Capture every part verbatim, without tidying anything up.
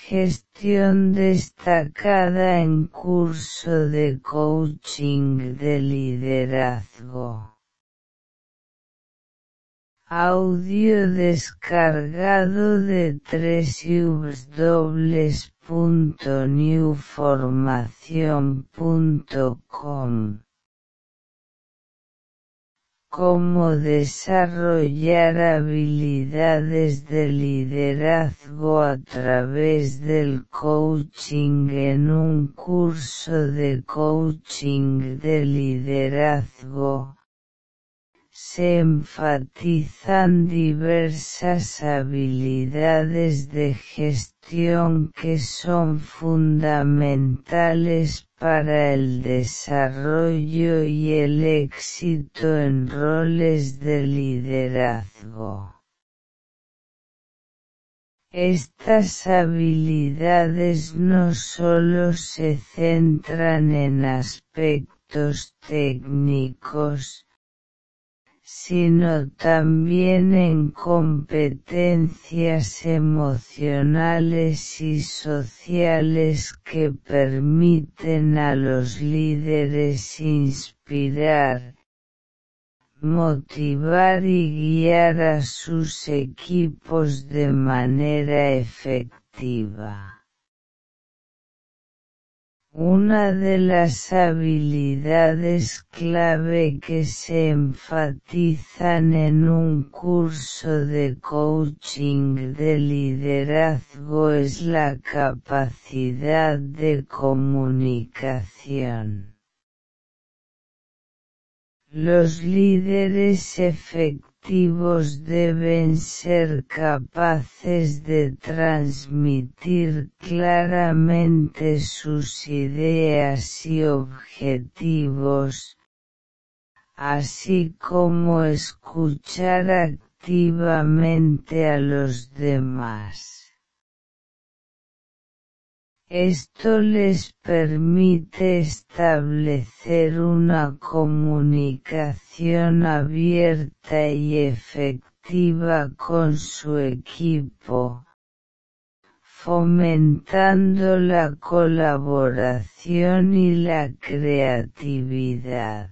Gestión destacada en curso de coaching de liderazgo. Audio descargado de doble u doble u doble u punto new formación punto com. Cómo desarrollar habilidades de liderazgo a través del coaching en un curso de coaching de liderazgo. Se enfatizan diversas habilidades de gestión que son fundamentales para el desarrollo y el éxito en roles de liderazgo. Estas habilidades no solo se centran en aspectos técnicos, sino también en competencias emocionales y sociales que permiten a los líderes inspirar, motivar y guiar a sus equipos de manera efectiva. Una de las habilidades clave que se enfatizan en un curso de coaching de liderazgo es la capacidad de comunicación. Los líderes efectivos deben ser capaces de transmitir claramente sus ideas y objetivos, así como escuchar activamente a los demás. Esto les permite establecer una comunicación abierta y efectiva con su equipo, fomentando la colaboración y la creatividad.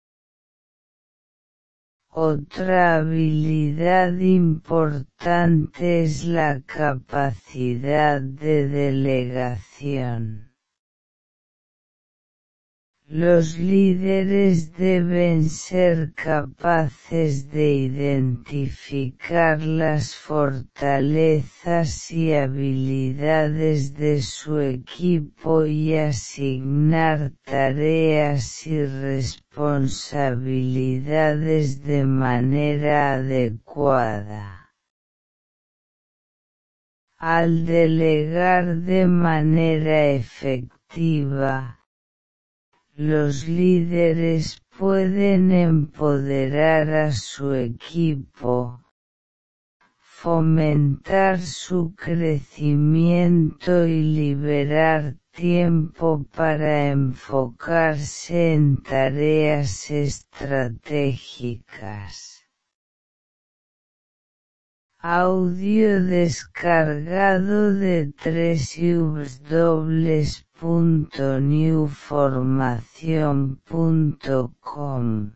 Otra habilidad importante es la capacidad de delegación. Los líderes deben ser capaces de identificar las fortalezas y habilidades de su equipo y asignar tareas y responsabilidades de manera adecuada. Al delegar de manera efectiva, los líderes pueden empoderar a su equipo, fomentar su crecimiento y liberar tiempo para enfocarse en tareas estratégicas. Audio descargado de doble u doble u doble u punto new formación punto com.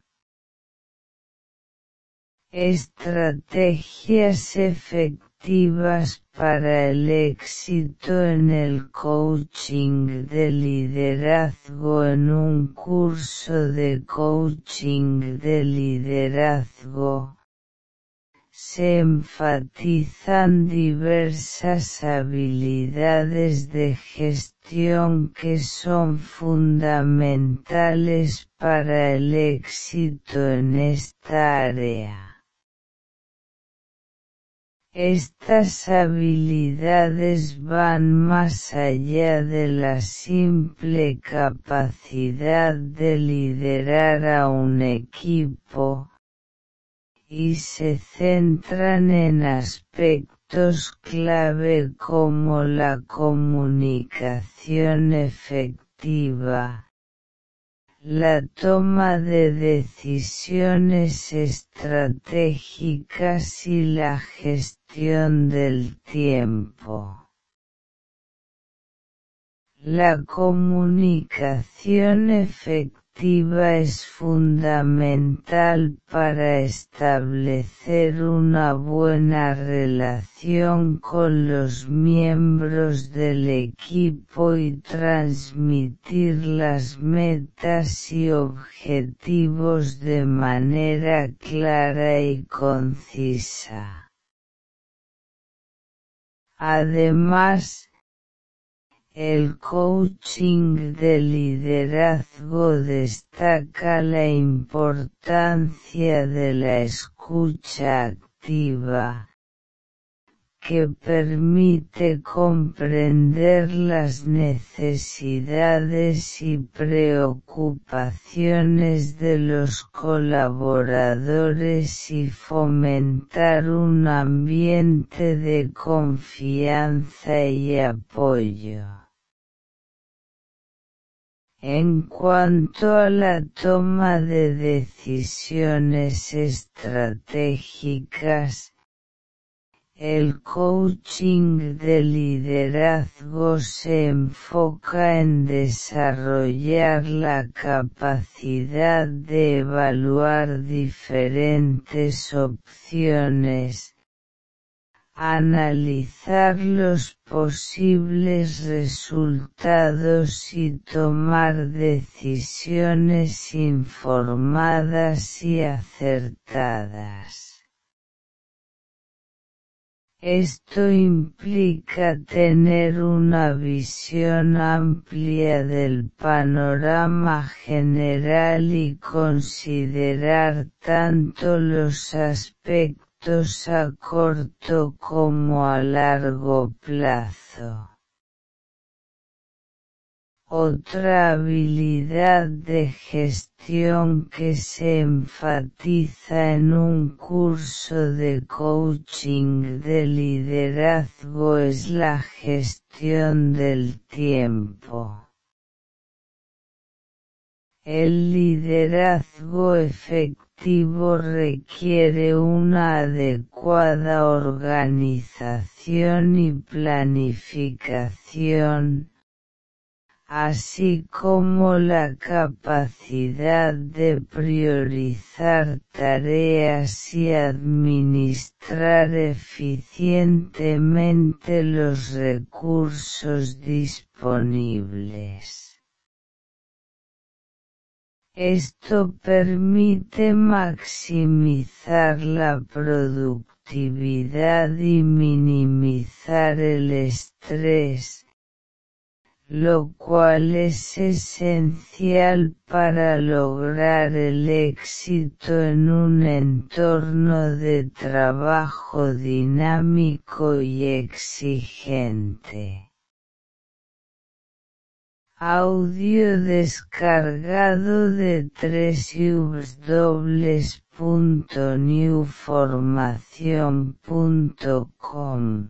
Estrategias efectivas para el éxito en el coaching de liderazgo en un curso de coaching de liderazgo. Se enfatizan diversas habilidades de gestión que son fundamentales para el éxito en esta área. Estas habilidades van más allá de la simple capacidad de liderar a un equipo, y se centran en aspectos clave como la comunicación efectiva, la toma de decisiones estratégicas y la gestión del tiempo. La comunicación efectiva es fundamental para establecer una buena relación con los miembros del equipo y transmitir las metas y objetivos de manera clara y concisa. Además, el coaching de liderazgo destaca la importancia de la escucha activa, que permite comprender las necesidades y preocupaciones de los colaboradores y fomentar un ambiente de confianza y apoyo. En cuanto a la toma de decisiones estratégicas, el coaching de liderazgo se enfoca en desarrollar la capacidad de evaluar diferentes opciones, analizar los posibles resultados y tomar decisiones informadas y acertadas. Esto implica tener una visión amplia del panorama general y considerar tanto los aspectos a corto como a largo plazo. Otra habilidad de gestión que se enfatiza en un curso de coaching de liderazgo es la gestión del tiempo. El liderazgo efectivo requiere una adecuada organización y planificación, así como la capacidad de priorizar tareas y administrar eficientemente los recursos disponibles. Esto permite maximizar la productividad y minimizar el estrés, lo cual es esencial para lograr el éxito en un entorno de trabajo dinámico y exigente. Audio descargado de doble u doble u doble u punto new formación punto com.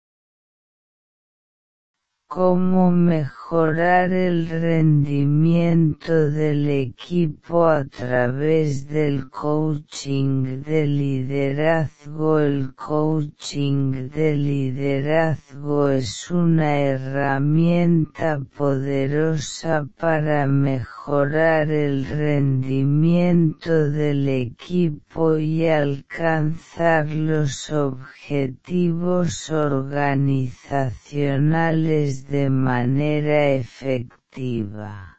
Cómo mejorar el rendimiento del equipo a través del coaching de liderazgo. El coaching de liderazgo es una herramienta poderosa para mejorar el rendimiento del equipo y alcanzar los objetivos organizacionales de manera efectiva.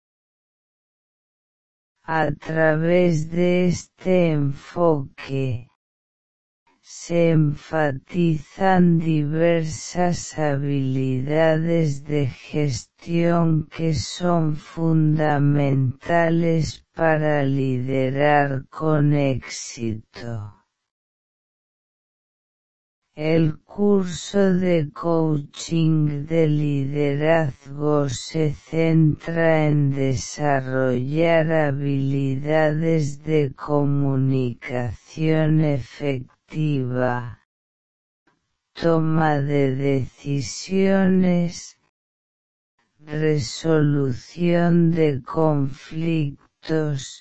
A través de este enfoque, se enfatizan diversas habilidades de gestión que son fundamentales para liderar con éxito. El curso de coaching de liderazgo se centra en desarrollar habilidades de comunicación efectiva, toma de decisiones, resolución de conflictos,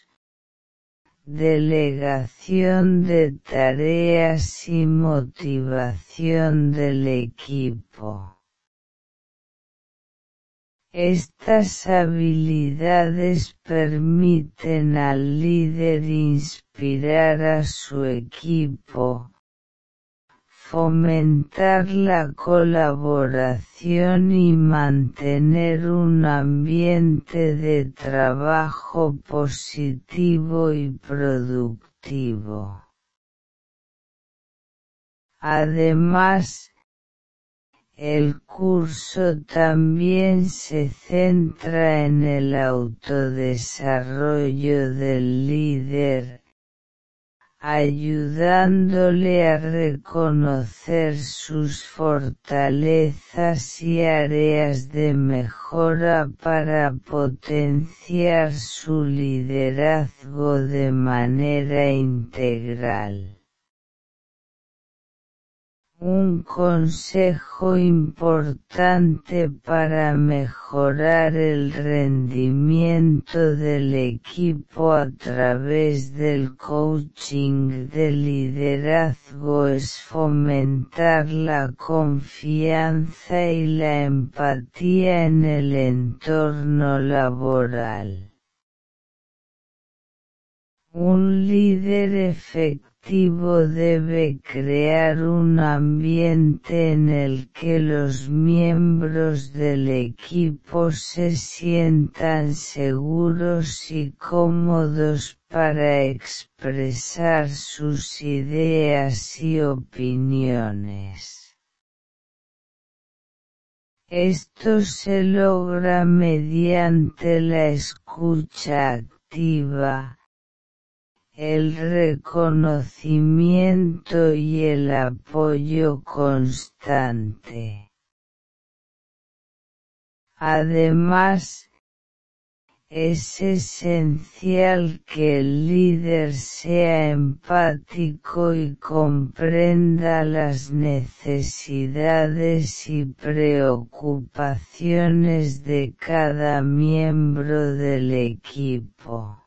delegación de tareas y motivación del equipo. Estas habilidades permiten al líder inspirar a su equipo, fomentar la colaboración y mantener un ambiente de trabajo positivo y productivo. Además, el curso también se centra en el autodesarrollo del líder, ayudándole a reconocer sus fortalezas y áreas de mejora para potenciar su liderazgo de manera integral. Un consejo importante para mejorar el rendimiento del equipo a través del coaching de liderazgo es fomentar la confianza y la empatía en el entorno laboral. Un líder efectivo debe crear un ambiente en el que los miembros del equipo se sientan seguros y cómodos para expresar sus ideas y opiniones. Esto se logra mediante la escucha activa, el reconocimiento y el apoyo constante. Además, es esencial que el líder sea empático y comprenda las necesidades y preocupaciones de cada miembro del equipo.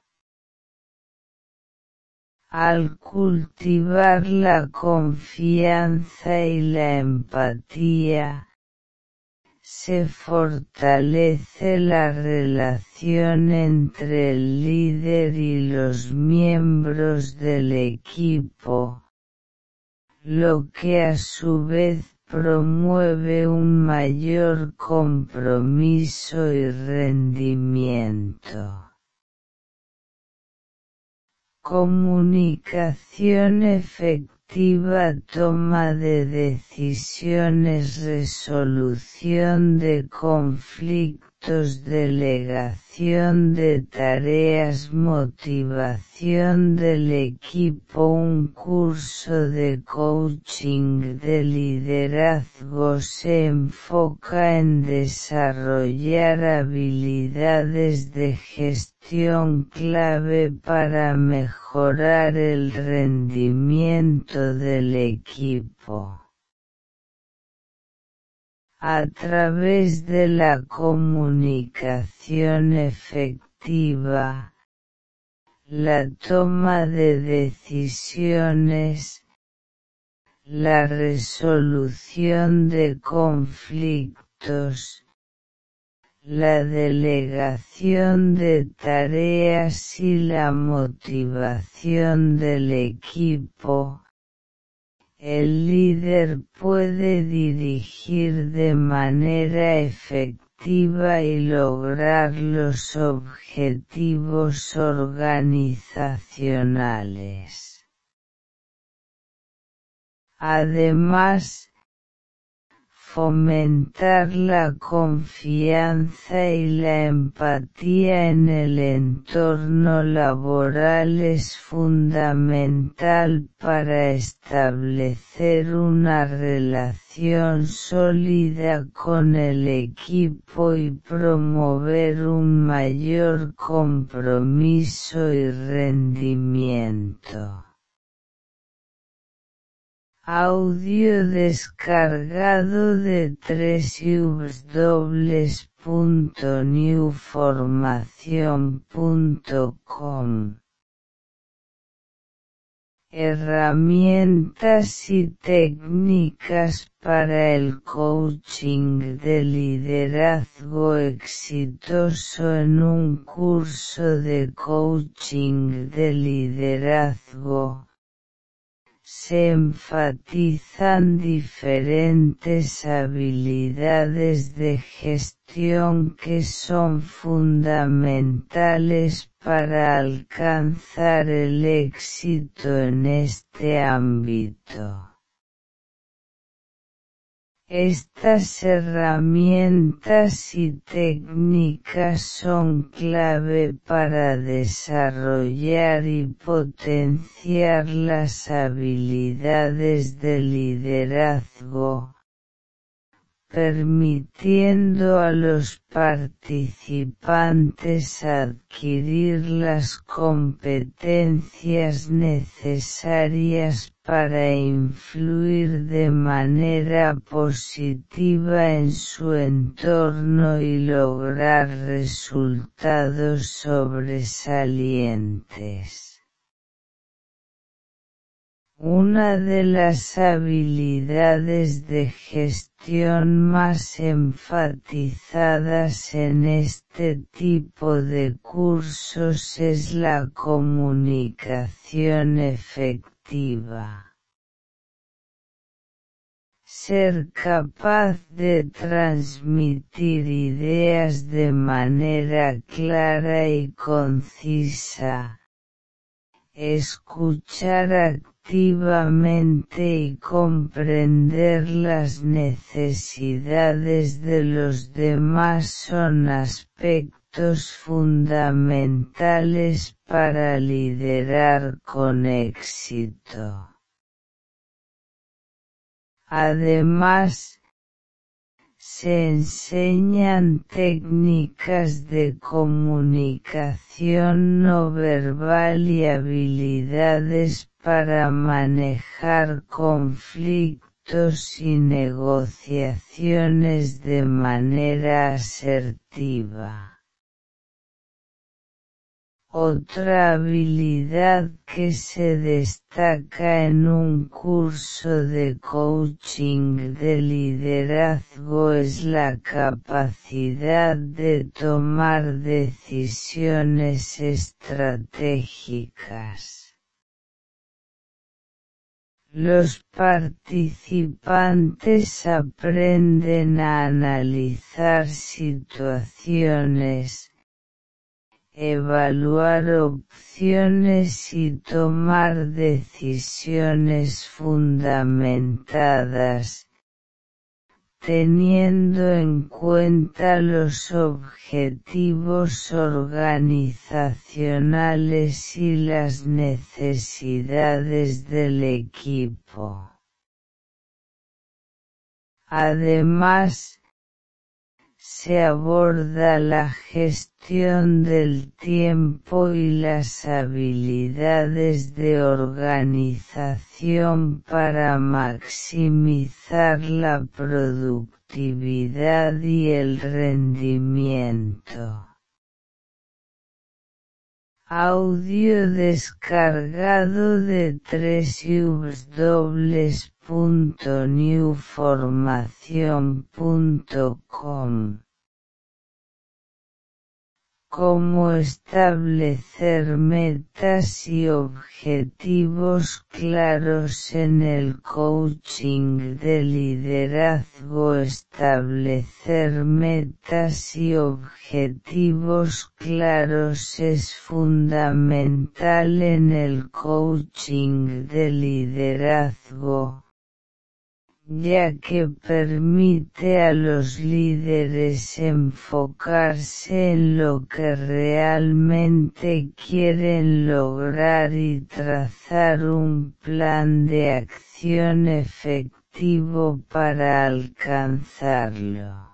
Al cultivar la confianza y la empatía, se fortalece la relación entre el líder y los miembros del equipo, lo que a su vez promueve un mayor compromiso y rendimiento. Comunicación efectiva, toma de decisiones, resolución de conflictos, delegación de tareas, motivación del equipo. Un curso de coaching de liderazgo se enfoca en desarrollar habilidades de gestión clave para mejorar el rendimiento del equipo. A través de la comunicación efectiva, la toma de decisiones, la resolución de conflictos, la delegación de tareas y la motivación del equipo, el líder puede dirigir de manera efectiva y lograr los objetivos organizacionales. Además, fomentar la confianza y la empatía en el entorno laboral es fundamental para establecer una relación sólida con el equipo y promover un mayor compromiso y rendimiento. Audio descargado de w w w punto new formación punto com Herramientas y técnicas para el coaching de liderazgo exitoso. En un curso de coaching de liderazgo se enfatizan diferentes habilidades de gestión que son fundamentales para alcanzar el éxito en este ámbito. Estas herramientas y técnicas son clave para desarrollar y potenciar las habilidades de liderazgo, permitiendo a los participantes adquirir las competencias necesarias para influir de manera positiva en su entorno y lograr resultados sobresalientes. Una de las habilidades de gestión más enfatizadas en este tipo de cursos es la comunicación efectiva. Ser capaz de transmitir ideas de manera clara y concisa, escuchar activamente y comprender las necesidades de los demás son aspectos fundamentales para liderar con éxito. Además, se enseñan técnicas de comunicación no verbal y habilidades para manejar conflictos y negociaciones de manera asertiva. Otra habilidad que se destaca en un curso de coaching de liderazgo es la capacidad de tomar decisiones estratégicas. Los participantes aprenden a analizar situaciones, evaluar opciones y tomar decisiones fundamentadas, teniendo en cuenta los objetivos organizacionales y las necesidades del equipo. Además, se aborda la gestión del tiempo y las habilidades de organización para maximizar la productividad y el rendimiento. Audio descargado de doble u doble u doble u punto new formación punto com. Cómo establecer metas y objetivos claros en el coaching de liderazgo. Establecer metas y objetivos claros es fundamental en el coaching de liderazgo, ya que permite a los líderes enfocarse en lo que realmente quieren lograr y trazar un plan de acción efectivo para alcanzarlo.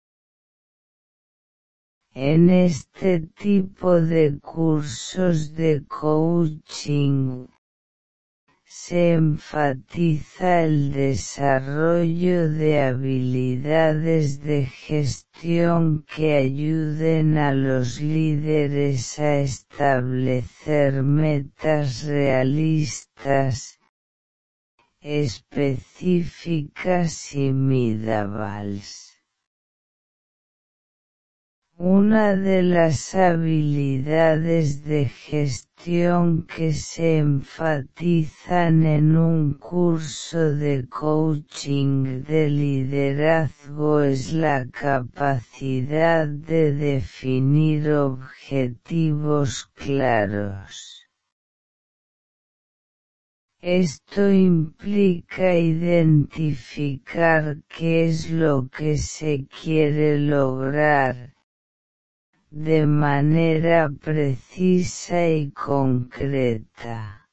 En este tipo de cursos de coaching, se enfatiza el desarrollo de habilidades de gestión que ayuden a los líderes a establecer metas realistas, específicas y medibles. Una de las habilidades de gestión que se enfatizan en un curso de coaching de liderazgo es la capacidad de definir objetivos claros. Esto implica identificar qué es lo que se quiere lograr, de manera precisa y concreta.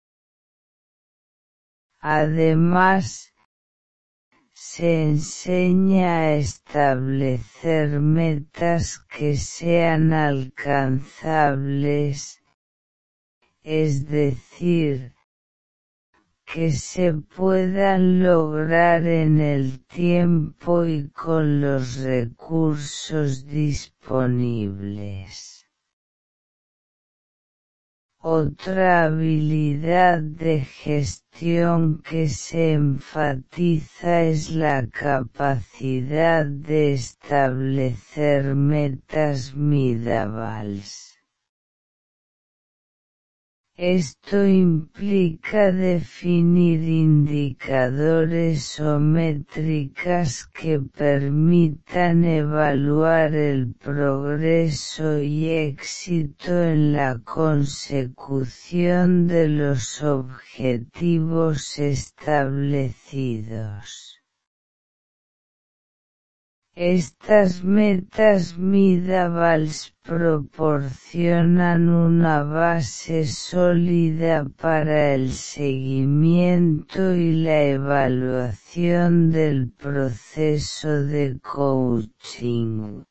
Además, se enseña a establecer metas que sean alcanzables, es decir, que se puedan lograr en el tiempo y con los recursos disponibles. Otra habilidad de gestión que se enfatiza es la capacidad de establecer metas medibles. Esto implica definir indicadores o métricas que permitan evaluar el progreso y éxito en la consecución de los objetivos establecidos. Estas metas medibles proporcionan una base sólida para el seguimiento y la evaluación del proceso de coaching.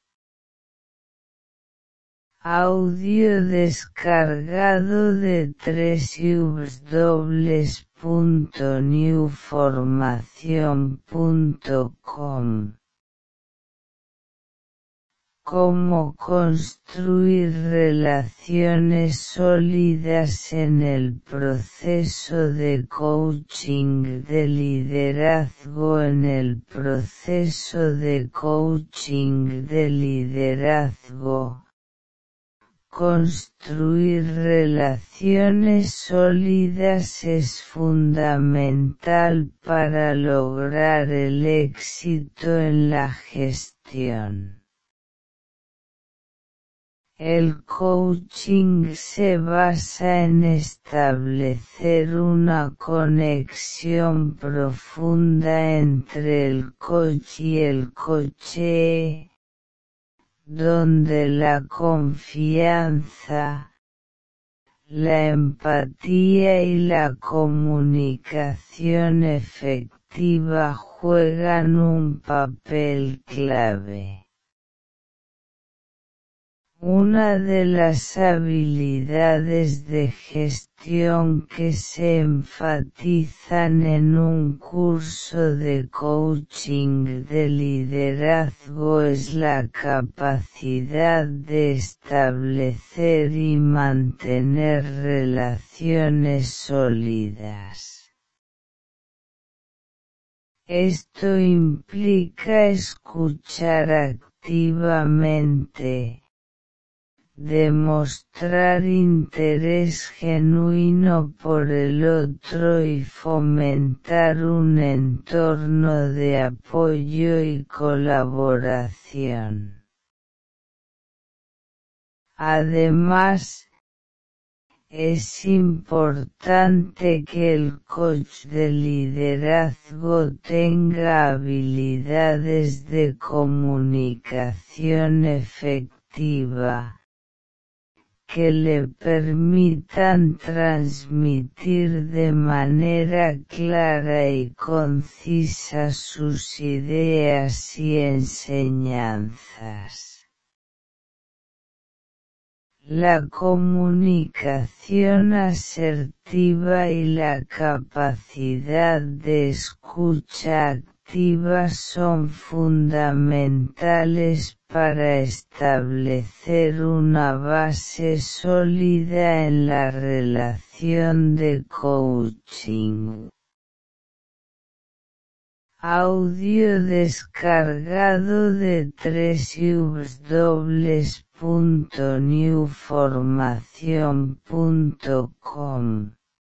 Audio descargado de doble u doble u doble u punto new formación punto com. Cómo construir relaciones sólidas en el proceso de coaching de liderazgo. En el proceso de coaching de liderazgo, construir relaciones sólidas es fundamental para lograr el éxito en la gestión. El coaching se basa en establecer una conexión profunda entre el coach y el coachee, donde la confianza, la empatía y la comunicación efectiva juegan un papel clave. Una de las habilidades de gestión que se enfatizan en un curso de coaching de liderazgo es la capacidad de establecer y mantener relaciones sólidas. Esto implica escuchar activamente, demostrar interés genuino por el otro y fomentar un entorno de apoyo y colaboración. Además, es importante que el coach de liderazgo tenga habilidades de comunicación efectiva, que le permitan transmitir de manera clara y concisa sus ideas y enseñanzas. La comunicación asertiva y la capacidad de escucha activa son fundamentales para establecer una base sólida en la relación de coaching. Audio descargado de doble u doble u doble u punto new formación punto com.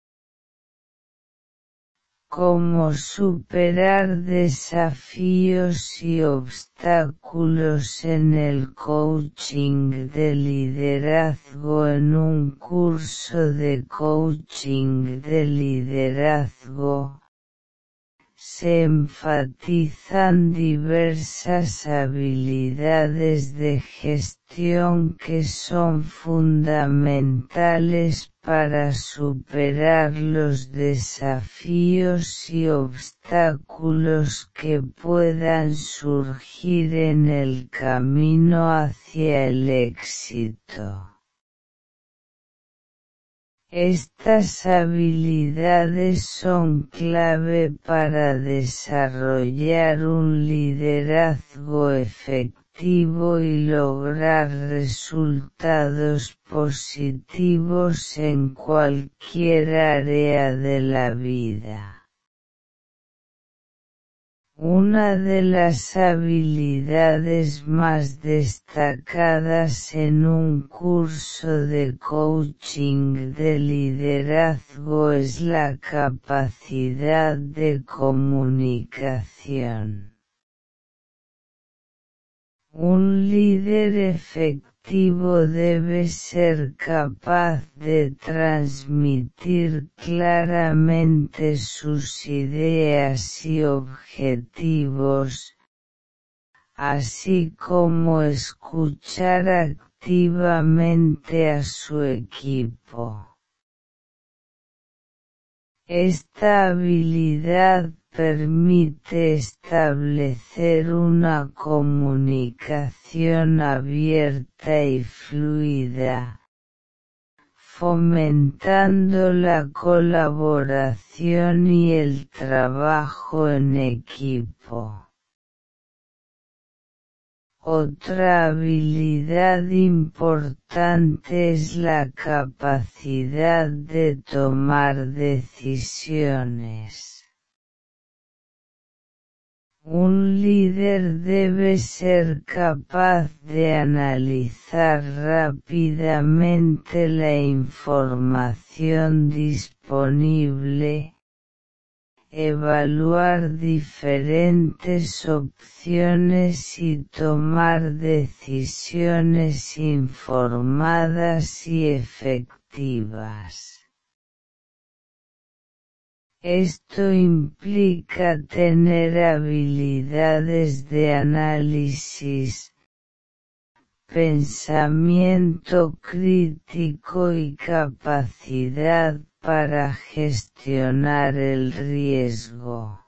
Cómo superar desafíos y obstáculos en el coaching de liderazgo en un curso de coaching de liderazgo. Se enfatizan diversas habilidades de gestión que son fundamentales para superar los desafíos y obstáculos que puedan surgir en el camino hacia el éxito. Estas habilidades son clave para desarrollar un liderazgo efectivo y lograr resultados positivos en cualquier área de la vida. Una de las habilidades más destacadas en un curso de coaching de liderazgo es la capacidad de comunicación. Un líder efectivo debe ser capaz de transmitir claramente sus ideas y objetivos, así como escuchar activamente a su equipo. Esta habilidad permite establecer una comunicación abierta y fluida, fomentando la colaboración y el trabajo en equipo. Otra habilidad importante es la capacidad de tomar decisiones. Un líder debe ser capaz de analizar rápidamente la información disponible, evaluar diferentes opciones y tomar decisiones informadas y efectivas. Esto implica tener habilidades de análisis, pensamiento crítico y capacidad para gestionar el riesgo.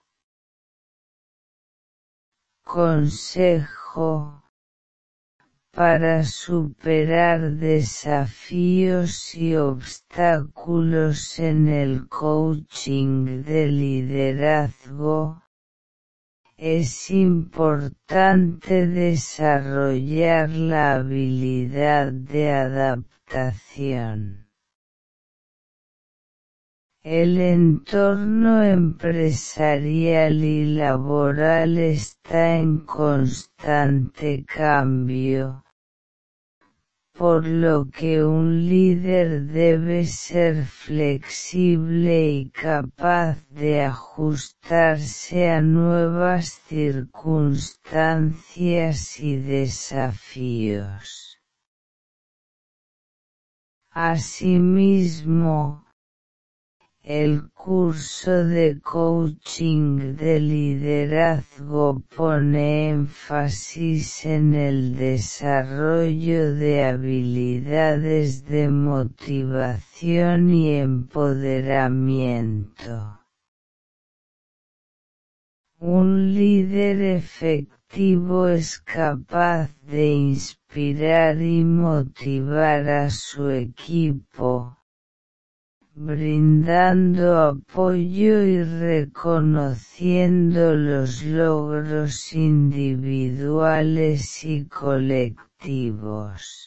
Consejo: para superar desafíos y obstáculos en el coaching de liderazgo, es importante desarrollar la habilidad de adaptación. El entorno empresarial y laboral está en constante cambio, por lo que un líder debe ser flexible y capaz de ajustarse a nuevas circunstancias y desafíos. Asimismo, el curso de coaching de liderazgo pone énfasis en el desarrollo de habilidades de motivación y empoderamiento. Un líder efectivo colectivo es capaz de inspirar y motivar a su equipo, brindando apoyo y reconociendo los logros individuales y colectivos.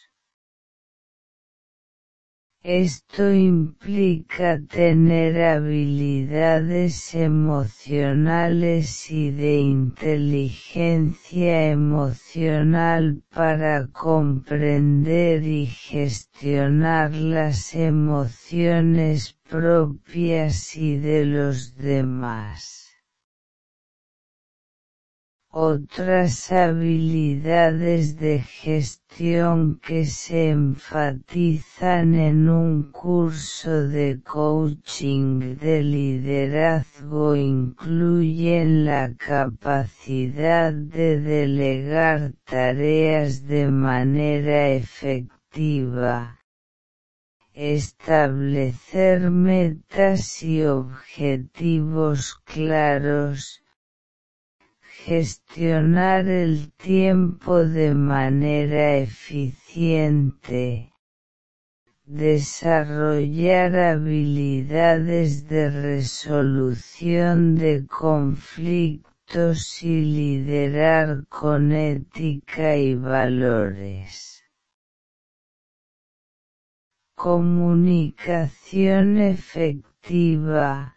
Esto implica tener habilidades emocionales y de inteligencia emocional para comprender y gestionar las emociones propias y de los demás. Otras habilidades de gestión que se enfatizan en un curso de coaching de liderazgo incluyen la capacidad de delegar tareas de manera efectiva, establecer metas y objetivos claros, gestionar el tiempo de manera eficiente, desarrollar habilidades de resolución de conflictos y liderar con ética y valores. Comunicación efectiva.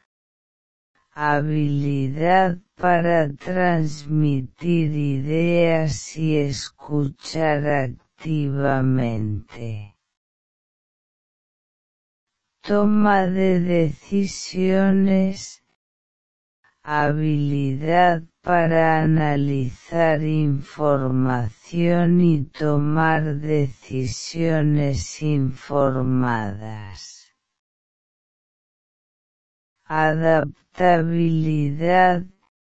Habilidad para transmitir ideas y escuchar activamente. Toma de decisiones. Habilidad para analizar información y tomar decisiones informadas. Adaptabilidad.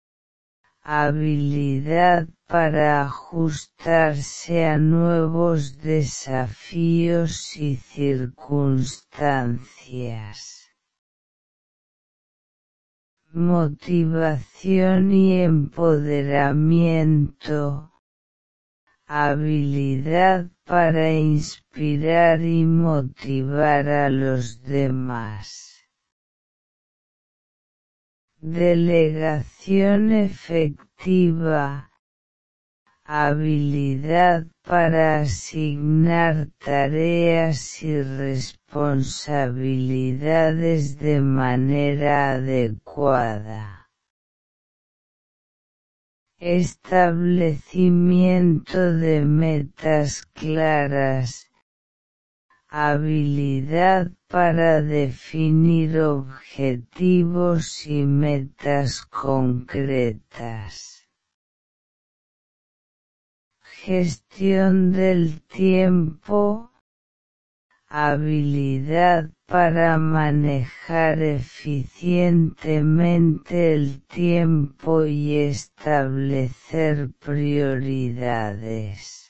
Habilidad para ajustarse a nuevos desafíos y circunstancias. Motivación y empoderamiento. Habilidad para inspirar y motivar a los demás. Delegación efectiva. Habilidad para asignar tareas y responsabilidades de manera adecuada. Establecimiento de metas claras. Habilidad para definir objetivos y metas concretas. Gestión del tiempo. Habilidad para manejar eficientemente el tiempo y establecer prioridades.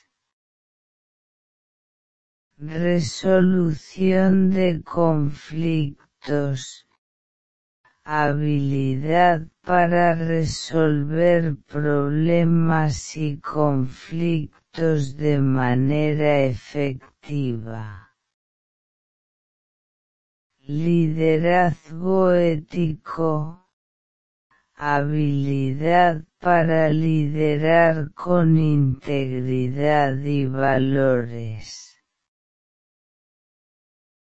Resolución de conflictos. Habilidad para resolver problemas y conflictos de manera efectiva. Liderazgo ético. Habilidad para liderar con integridad y valores.